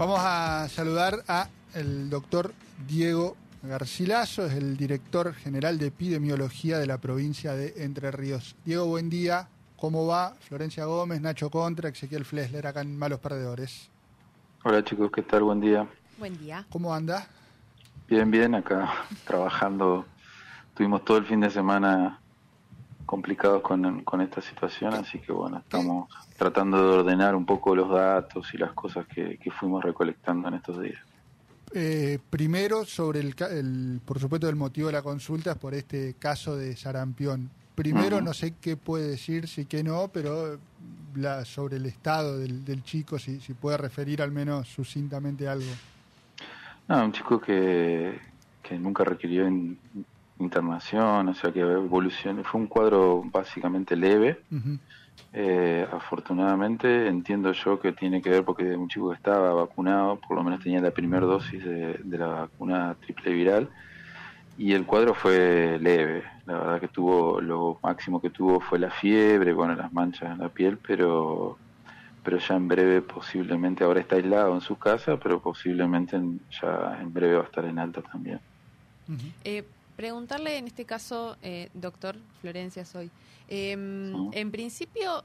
Vamos a saludar a el doctor Diego Garcilaso, es el director general de epidemiología de la provincia de Entre Ríos. Diego, buen día. ¿Cómo va? Florencia Gómez, Nacho Contra, Ezequiel Flesler, acá en Malos Perdedores. Hola chicos, ¿qué tal? Buen día. Buen día. ¿Cómo anda? Bien, acá trabajando. Tuvimos todo el fin de semana complicados con esta situación, así que bueno, estamos tratando de ordenar un poco los datos y las cosas que fuimos recolectando en estos días. Primero, sobre por supuesto, el motivo de la consulta es por este caso de sarampión. Primero, no sé qué puede decir, sí que no, pero sobre el estado del chico, si puede referir al menos sucintamente algo. No, un chico que nunca requirió internación, o sea que evolucionó, fue un cuadro básicamente leve. Afortunadamente entiendo yo que tiene que ver porque un chico que estaba vacunado, por lo menos tenía la primera dosis de la vacuna triple viral, y el cuadro fue leve. La verdad que lo máximo que tuvo fue la fiebre, bueno, las manchas en la piel, pero ya en breve posiblemente, ahora está aislado en su casa, pero posiblemente ya en breve va a estar en alta también. Preguntarle en este caso, doctor Florencia soy, en principio,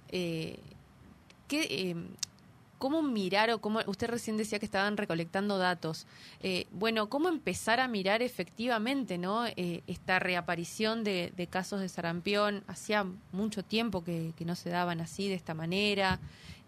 ¿cómo mirar o cómo, usted recién decía que estaban recolectando datos, cómo empezar a mirar efectivamente, ¿no? Esta reaparición de casos de sarampión? Hacía mucho tiempo que no se daban así, de esta manera.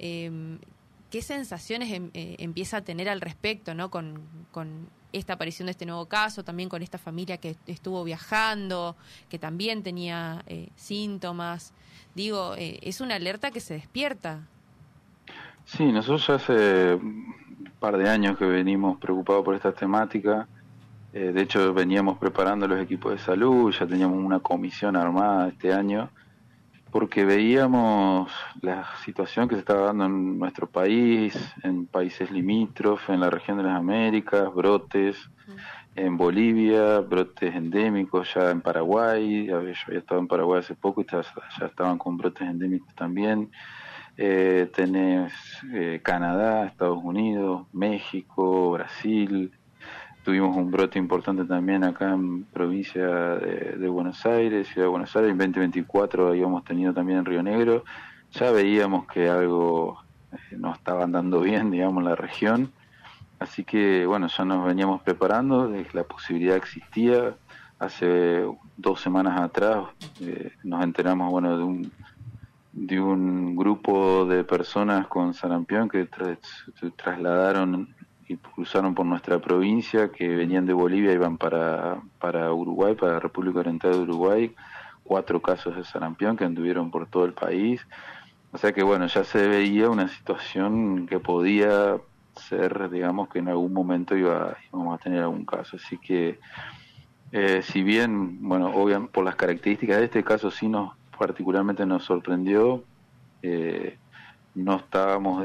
¿Qué sensaciones empieza a tener al respecto, ¿no? Con esta aparición de este nuevo caso, también con esta familia que estuvo viajando, que también tenía síntomas? Digo, es una alerta que se despierta. Sí, nosotros ya hace un par de años que venimos preocupados por esta temática. De hecho, veníamos preparando los equipos de salud, ya teníamos una comisión armada este año, porque veíamos la situación que se estaba dando en nuestro país, en países limítrofes, en la región de las Américas, brotes en Bolivia, brotes endémicos ya en Paraguay. Yo había estado en Paraguay hace poco y ya estaban con brotes endémicos también. Tenés Canadá, Estados Unidos, México, Brasil. Tuvimos un brote importante también acá en provincia de Buenos Aires, Ciudad de Buenos Aires. En 2024 habíamos tenido también en Río Negro. Ya veíamos que algo no estaba andando bien, digamos, en la región. Así que, bueno, ya nos veníamos preparando, de que la posibilidad existía. Hace 2 semanas atrás nos enteramos, bueno, de un grupo de personas con sarampión que trasladaron y cruzaron por nuestra provincia, que venían de Bolivia y iban para Uruguay, para la República Oriental de Uruguay. 4 casos de sarampión que anduvieron por todo el país. O sea que bueno, ya se veía una situación que podía ser, digamos, que en algún momento íbamos a tener algún caso. Así que si bien, bueno, obviamente por las características de este caso sí particularmente nos sorprendió, no estábamos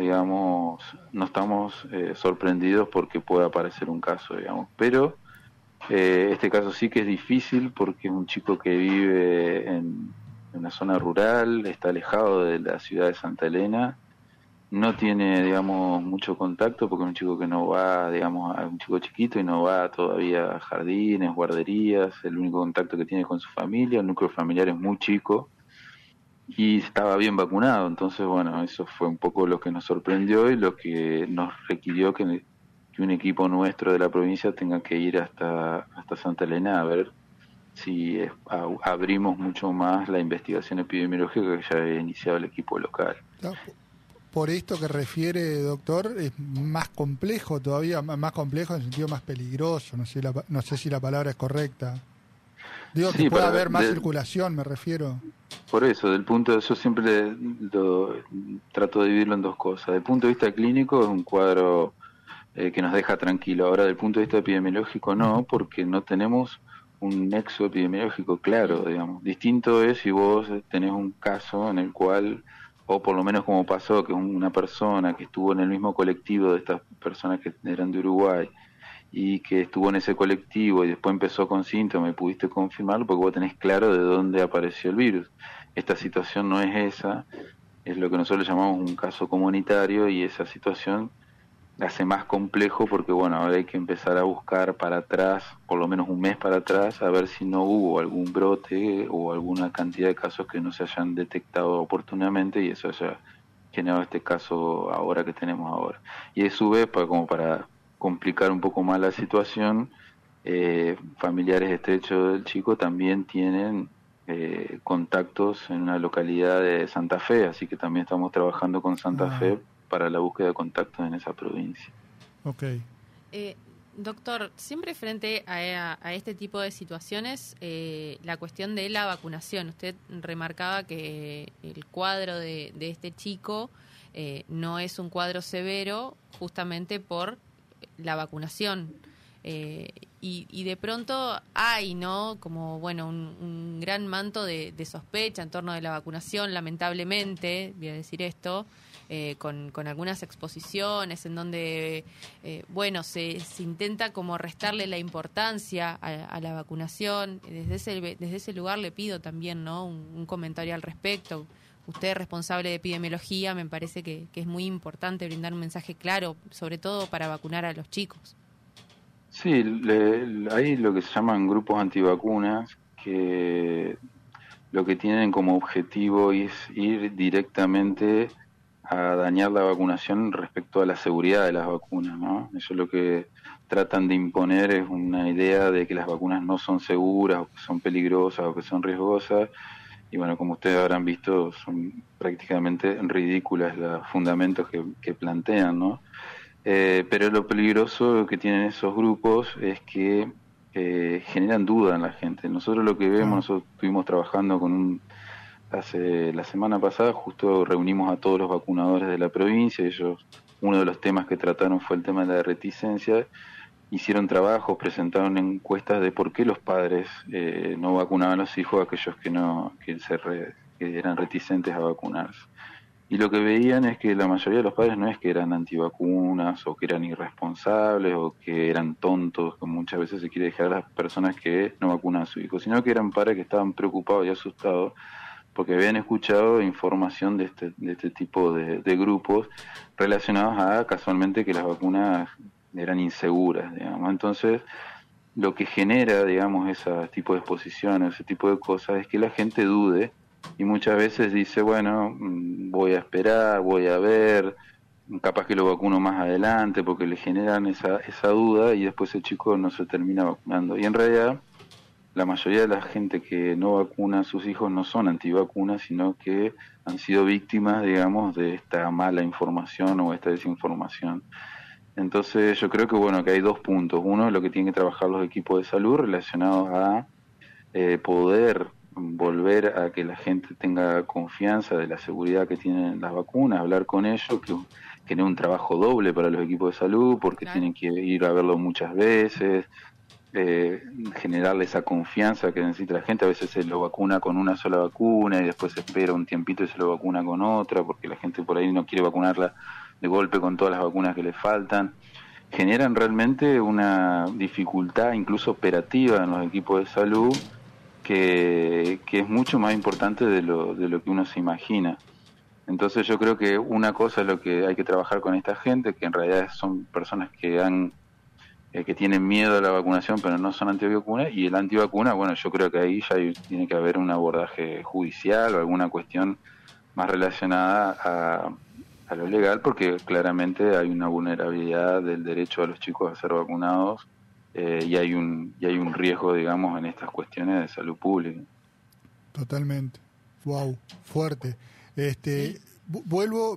sorprendidos porque pueda aparecer un caso, digamos, pero este caso sí que es difícil porque es un chico que vive en una zona rural, está alejado de la ciudad de Santa Elena, no tiene, digamos, mucho contacto porque es un chico que no va, digamos, un chico chiquito y no va todavía a jardines, guarderías. El único contacto que tiene es con su familia, el núcleo familiar es muy chico y estaba bien vacunado. Entonces, bueno, eso fue un poco lo que nos sorprendió y lo que nos requirió que un equipo nuestro de la provincia tenga que ir hasta Santa Elena a ver si abrimos mucho más la investigación epidemiológica que ya había iniciado el equipo local. Por esto que refiere, doctor, es más complejo todavía, más complejo en el sentido más peligroso, no sé si la palabra es correcta. Digo, sí, que puede haber más circulación, me refiero. Por eso, yo siempre trato de dividirlo en 2 cosas. Del punto de vista clínico es un cuadro que nos deja tranquilo. Ahora, del punto de vista epidemiológico no, porque no tenemos un nexo epidemiológico claro, digamos. Distinto es si vos tenés un caso en el cual, o por lo menos como pasó, que una persona que estuvo en el mismo colectivo de estas personas que eran de Uruguay y que estuvo en ese colectivo y después empezó con síntomas y pudiste confirmarlo porque vos tenés claro de dónde apareció el virus. Esta situación no es esa, es lo que nosotros llamamos un caso comunitario y esa situación hace más complejo porque, bueno, ahora hay que empezar a buscar para atrás, por lo menos un mes para atrás, a ver si no hubo algún brote o alguna cantidad de casos que no se hayan detectado oportunamente y eso haya generado este caso ahora que tenemos ahora. Y a su vez, como para complicar un poco más la situación, familiares estrechos del chico también tienen contactos en una localidad de Santa Fe, así que también estamos trabajando con Santa Fe para la búsqueda de contactos en esa provincia. Okay. Doctor, siempre frente a este tipo de situaciones, la cuestión de la vacunación. Usted remarcaba que el cuadro de este chico no es un cuadro severo justamente por la vacunación. Y de pronto hay, ¿no? Como, bueno, un gran manto de sospecha en torno de la vacunación, lamentablemente, voy a decir esto, con algunas exposiciones en donde, bueno, se intenta como restarle la importancia a la vacunación. Desde ese lugar le pido también, ¿no? Un comentario al respecto. Usted es responsable de epidemiología, me parece que es muy importante brindar un mensaje claro, sobre todo para vacunar a los chicos. Sí, hay lo que se llaman grupos antivacunas que lo que tienen como objetivo es ir directamente a dañar la vacunación respecto a la seguridad de las vacunas, ¿no? Eso es lo que tratan de imponer, es una idea de que las vacunas no son seguras, o que son peligrosas, o que son riesgosas, y bueno, como ustedes habrán visto, son prácticamente ridículas los fundamentos que plantean, ¿no? Pero lo peligroso que tienen esos grupos es que generan duda en la gente. Nosotros lo que vemos, nosotros estuvimos trabajando hace la semana pasada, justo reunimos a todos los vacunadores de la provincia. Ellos, uno de los temas que trataron fue el tema de la reticencia. Hicieron trabajos, presentaron encuestas de por qué los padres no vacunaban a los hijos, aquellos que eran reticentes a vacunarse. Y lo que veían es que la mayoría de los padres no es que eran antivacunas o que eran irresponsables o que eran tontos, como muchas veces se quiere dejar a las personas que no vacunan a su hijo, sino que eran padres que estaban preocupados y asustados porque habían escuchado información de este tipo de grupos relacionados a casualmente que las vacunas eran inseguras, digamos. Entonces, lo que genera, digamos, ese tipo de exposiciones, ese tipo de cosas, es que la gente dude y muchas veces dice, bueno, voy a esperar, voy a ver, capaz que lo vacuno más adelante, porque le generan esa duda y después el chico no se termina vacunando. Y en realidad, la mayoría de la gente que no vacuna a sus hijos no son antivacunas, sino que han sido víctimas, digamos, de esta mala información o esta desinformación. Entonces yo creo que bueno, que hay dos puntos. Uno es lo que tienen que trabajar los equipos de salud relacionados a poder volver a que la gente tenga confianza de la seguridad que tienen las vacunas, hablar con ellos, que no es un trabajo doble para los equipos de salud, porque claro, tienen que ir a verlo muchas veces, generarle esa confianza que necesita la gente. A veces se lo vacuna con una sola vacuna y después se espera un tiempito y se lo vacuna con otra, porque la gente por ahí no quiere vacunarla de golpe con todas las vacunas que le faltan. Generan realmente una dificultad incluso operativa en los equipos de salud que es mucho más importante de lo que uno se imagina. Entonces yo creo que una cosa es lo que hay que trabajar con esta gente, que en realidad son personas que tienen miedo a la vacunación pero no son antivacunas, y el antivacuna, bueno, yo creo que ahí ya tiene que haber un abordaje judicial o alguna cuestión más relacionada a lo legal, porque claramente hay una vulnerabilidad del derecho a los chicos a ser vacunados y hay un riesgo, digamos, en estas cuestiones de salud pública. Totalmente. Wow, fuerte. Vuelvo,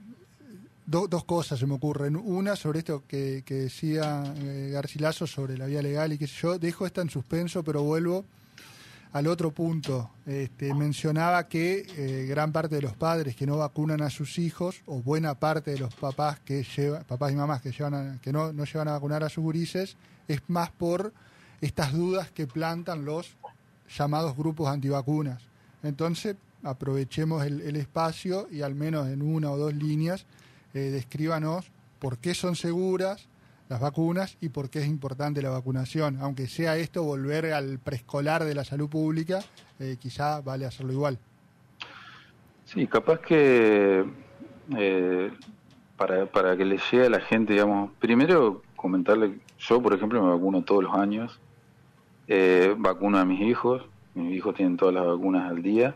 dos cosas se me ocurren. Una sobre esto que decía Garcilaso sobre la vía legal y qué sé yo. Dejo esta en suspenso, pero vuelvo al otro punto. Mencionaba que gran parte de los padres que no vacunan a sus hijos, o buena parte de los papás y mamás que no llevan a vacunar a sus gurises, es más por estas dudas que plantan los llamados grupos antivacunas. Entonces, aprovechemos el espacio y al menos en una o dos líneas descríbanos por qué son seguras las vacunas y por qué es importante la vacunación. Aunque sea esto volver al preescolar de la salud pública, quizá vale hacerlo igual. Sí, capaz que para que le llegue a la gente, digamos, primero comentarle, yo por ejemplo me vacuno todos los años, vacuno a mis hijos tienen todas las vacunas al día,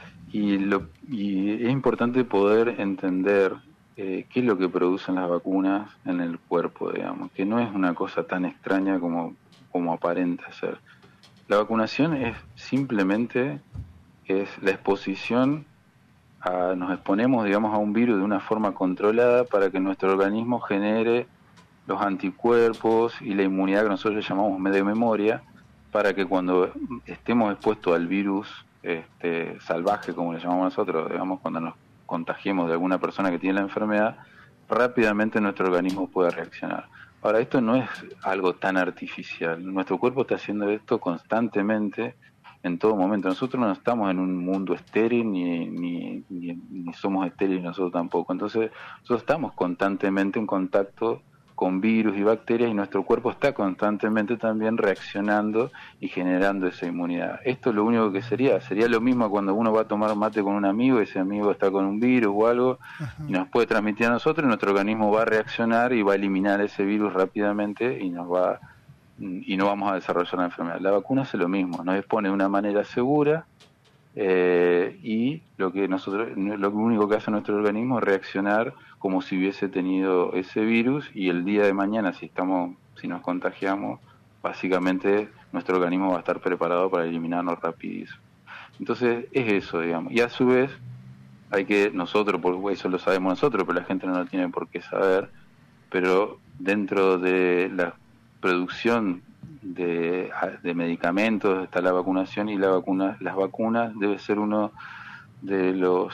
y es importante poder entender qué es lo que producen las vacunas en el cuerpo, digamos, que no es una cosa tan extraña como aparenta ser. La vacunación es simplemente la exposición nos exponemos, digamos, a un virus de una forma controlada para que nuestro organismo genere los anticuerpos y la inmunidad que nosotros llamamos de memoria, para que cuando estemos expuestos al virus salvaje, como le llamamos nosotros, digamos, cuando nos contagiemos de alguna persona que tiene la enfermedad, rápidamente nuestro organismo puede reaccionar. Ahora, esto no es algo tan artificial. Nuestro cuerpo está haciendo esto constantemente, en todo momento. Nosotros no estamos en un mundo estéril, ni somos estériles nosotros tampoco. Entonces, nosotros estamos constantemente en contacto con virus y bacterias, y nuestro cuerpo está constantemente también reaccionando y generando esa inmunidad. Esto es lo único que sería lo mismo cuando uno va a tomar mate con un amigo, ese amigo está con un virus o algo, y nos puede transmitir a nosotros, y nuestro organismo va a reaccionar y va a eliminar ese virus rápidamente, y no vamos a desarrollar la enfermedad. La vacuna hace lo mismo, nos expone de una manera segura, y lo único que hace nuestro organismo es reaccionar como si hubiese tenido ese virus, y el día de mañana, si nos contagiamos, básicamente nuestro organismo va a estar preparado para eliminarnos rapidísimo. Entonces es eso, digamos, y a su vez nosotros, por eso lo sabemos nosotros, pero la gente no lo tiene por qué saber, pero dentro de la producción de medicamentos está la vacunación, y las vacunas debe ser uno de los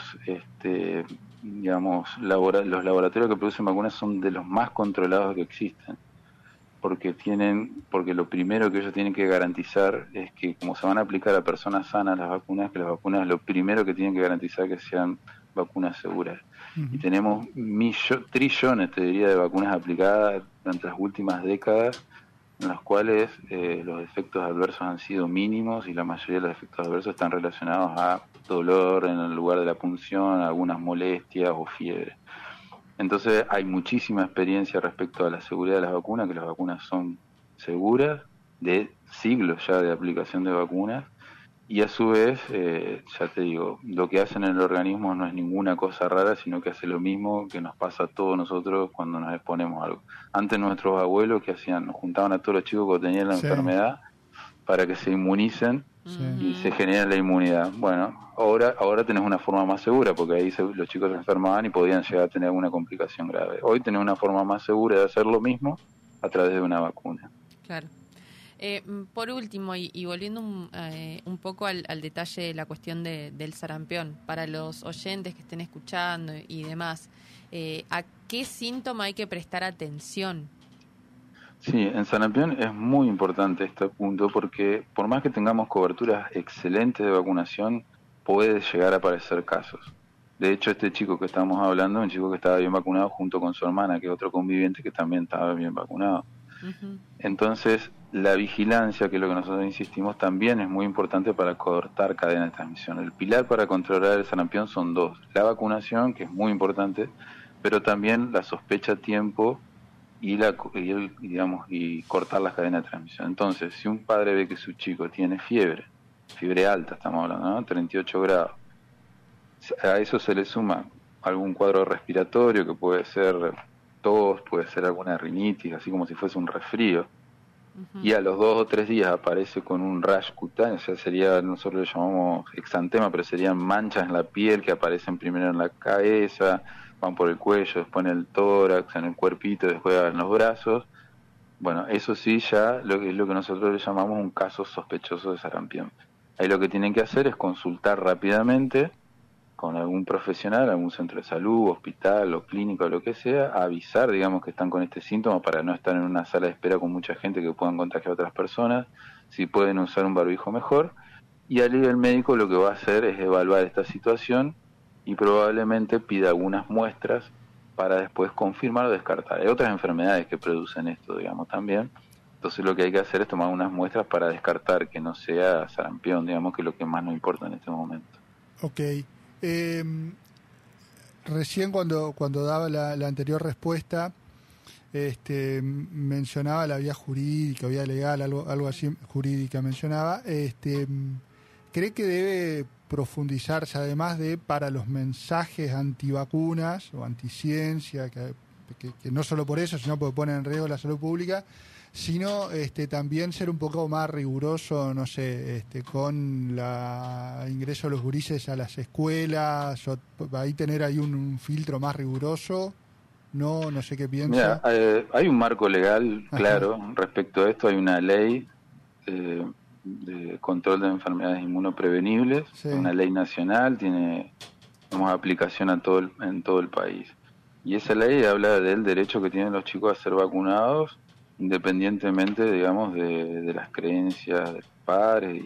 digamos, los laboratorios que producen vacunas son de los más controlados que existen, porque lo primero que ellos tienen que garantizar es que, como se van a aplicar a personas sanas las vacunas, lo primero que tienen que garantizar es que sean vacunas seguras. Y tenemos trillones, te diría, de vacunas aplicadas durante las últimas décadas, en las cuales los efectos adversos han sido mínimos, y la mayoría de los efectos adversos están relacionados a dolor en el lugar de la punción, algunas molestias o fiebre. Entonces hay muchísima experiencia respecto a la seguridad de las vacunas, que las vacunas son seguras, de siglos ya de aplicación de vacunas, y a su vez, ya te digo, lo que hacen en el organismo no es ninguna cosa rara, sino que hace lo mismo que nos pasa a todos nosotros cuando nos exponemos a algo. Antes nuestros abuelos, ¿qué hacían? Nos juntaban a todos los chicos que tenían la enfermedad para que se inmunicen y se genere la inmunidad. Bueno, ahora tenés una forma más segura, porque ahí los chicos se enfermaban y podían llegar a tener alguna complicación grave. Hoy tenés una forma más segura de hacer lo mismo a través de una vacuna. Claro. Por último, y volviendo un poco al detalle de la cuestión del sarampión, para los oyentes que estén escuchando y demás, ¿a qué síntoma hay que prestar atención? Sí, en sarampión es muy importante este punto, porque por más que tengamos coberturas excelentes de vacunación, puede llegar a aparecer casos. De hecho, este chico que estábamos hablando, un chico que estaba bien vacunado junto con su hermana, que es otro conviviente que también estaba bien vacunado. Entonces, la vigilancia, que es lo que nosotros insistimos, también es muy importante para cortar cadena de transmisión. El pilar para controlar el sarampión son dos: la vacunación, que es muy importante, pero también la sospecha a tiempo y cortar las cadenas de transmisión. Entonces, si un padre ve que su chico tiene fiebre alta, estamos hablando, ¿no? 38 grados, a eso se le suma algún cuadro respiratorio, que puede ser tos, puede ser alguna rinitis, así como si fuese un resfrío, y a los 2 o 3 días aparece con un rash cutáneo, o sea, nosotros lo llamamos exantema, pero serían manchas en la piel que aparecen primero en la cabeza, van por el cuello, después en el tórax, en el cuerpito, después en los brazos. Bueno, eso sí ya es lo que nosotros le llamamos un caso sospechoso de sarampión. Ahí lo que tienen que hacer es consultar rápidamente con algún profesional, algún centro de salud, hospital o clínico, o lo que sea, avisar, digamos, que están con este síntoma, para no estar en una sala de espera con mucha gente que puedan contagiar a otras personas. Si pueden usar un barbijo, mejor. Y al ir el médico, lo que va a hacer es evaluar esta situación y probablemente pida algunas muestras para después confirmar o descartar. Hay otras enfermedades que producen esto, digamos, también. Entonces lo que hay que hacer es tomar unas muestras para descartar que no sea sarampión, digamos, que es lo que más nos importa en este momento. Ok. recién cuando daba la anterior respuesta, mencionaba la vía jurídica, vía legal, algo así, jurídica mencionaba. ¿Cree que debe profundizarse, además de para los mensajes antivacunas o anticiencia, que no solo por eso, sino porque ponen en riesgo la salud pública, sino también ser un poco más riguroso, no sé, con el ingreso de los gurises a las escuelas, o ahí tener ahí un filtro más riguroso? No sé qué piensa. Mira, hay un marco legal claro respecto a esto. Hay una ley de control de enfermedades inmunoprevenibles, sí. Una ley nacional, tiene aplicación en todo el país. Y esa ley habla del derecho que tienen los chicos a ser vacunados, independientemente, digamos, de las creencias de los padres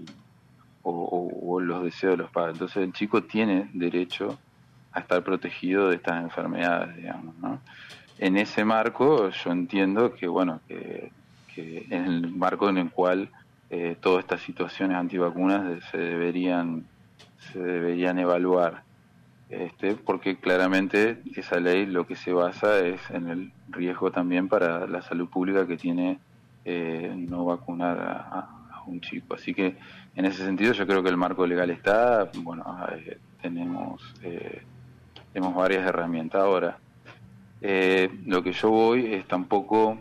o los deseos de los padres. Entonces el chico tiene derecho a estar protegido de estas enfermedades, digamos, ¿no? En ese marco yo entiendo que, bueno, que en el marco en el cual todas estas situaciones antivacunas se deberían evaluar, porque claramente esa ley lo que se basa es en el riesgo también para la salud pública que tiene no vacunar a un chico. Así que en ese sentido yo creo que el marco legal está, bueno, tenemos varias herramientas. Ahora, lo que yo voy es tampoco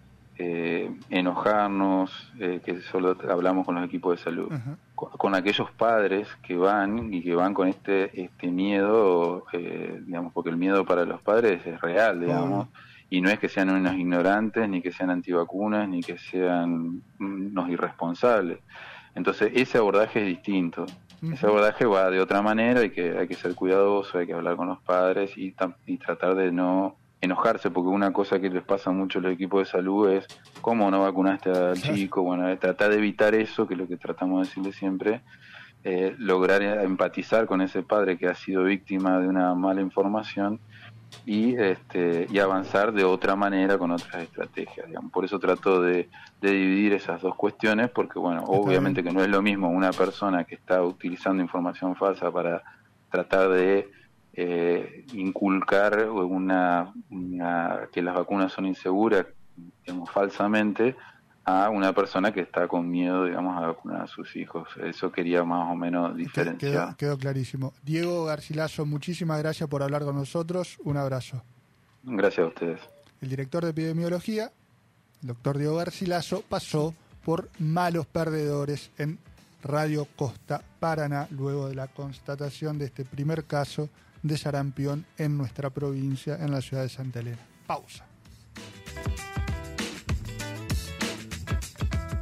enojarnos, que solo hablamos con los equipos de salud, con aquellos padres que van con este miedo, digamos, porque el miedo para los padres es real, digamos, y no es que sean unos ignorantes, ni que sean antivacunas, ni que sean unos irresponsables. Entonces ese abordaje es distinto. Ese abordaje va de otra manera, hay que ser cuidadoso, hay que hablar con los padres y tratar de no enojarse, porque una cosa que les pasa mucho a los equipos de salud es ¿cómo no vacunaste al chico? Bueno, tratar de evitar eso, que es lo que tratamos de decirle siempre, lograr empatizar con ese padre que ha sido víctima de una mala información y avanzar de otra manera con otras estrategias, digamos. Por eso trato de dividir esas dos cuestiones, porque bueno, obviamente que no es lo mismo una persona que está utilizando información falsa para tratar de inculcar que las vacunas son inseguras, digamos, falsamente, a una persona que está con miedo, digamos, a vacunar a sus hijos. Eso quería más o menos diferenciar. Quedó clarísimo. Diego Garcilaso, muchísimas gracias por hablar con nosotros. Un abrazo. Gracias a ustedes. El director de epidemiología, el doctor Diego Garcilaso, pasó por Malos Perdedores en Radio Costa Paraná, luego de la constatación de este primer caso de sarampión en nuestra provincia, en la ciudad de Santa Elena. Pausa.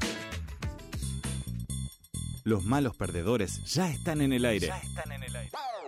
Los malos perdedores ya están en el aire.